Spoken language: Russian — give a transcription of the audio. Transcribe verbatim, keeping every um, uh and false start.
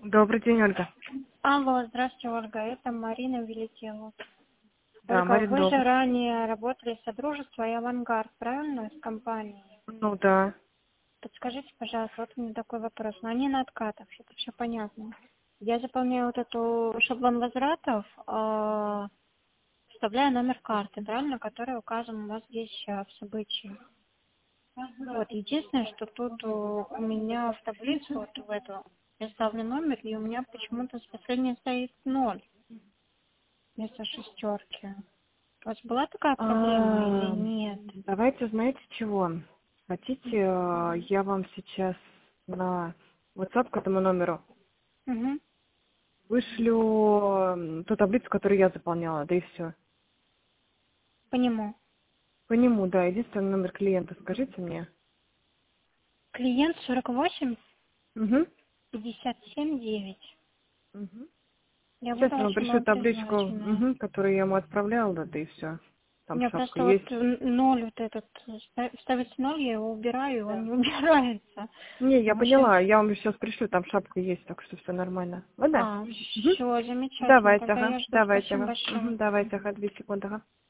Добрый день, Ольга. Алло, здравствуйте, Ольга. Это Марина Велетела. Да, Ольга, Марин, вы же добрый. ранее работали в Содружество и Авангард, правильно, с компанией? Ну да. Подскажите, пожалуйста, вот у меня такой вопрос. Но они на откатах, это все понятно. Я заполняю вот эту шаблон возвратов, э, вставляю номер карты, правильно, который указан у вас здесь э, в событии. Вот, единственное, что тут у у меня в таблицу, вот в эту, я ставлю номер, и у меня почему-то с последней стоит ноль вместо шестерки. У вас была такая проблема или А, нет? давайте, знаете чего? Хотите, э, я вам сейчас на WhatsApp к этому номеру Угу. вышлю м, ту таблицу, которую я заполняла, да и все. По нему. По нему, да, единственный номер клиента, скажите мне. Клиент сорок восемь Угу. пятьдесят семь девять. Угу. Я Сейчас буду я вам очень пришлю вам табличку, признательна. угу, которую я ему отправляла, да, да и все. Там У меня шапка просто вот есть. н- ноль вот этот, ста- ставить ноль, я его убираю, он не убирается. Не, я В общем, поняла, я вам сейчас пришлю, там шапка есть, так что все нормально. Ладно? а, Мгм. все, замечательно. Давайте, Тогда ага, я жду. давайте, Спасибо ага. большое. Мгм, давайте, ага, две секунды, ага.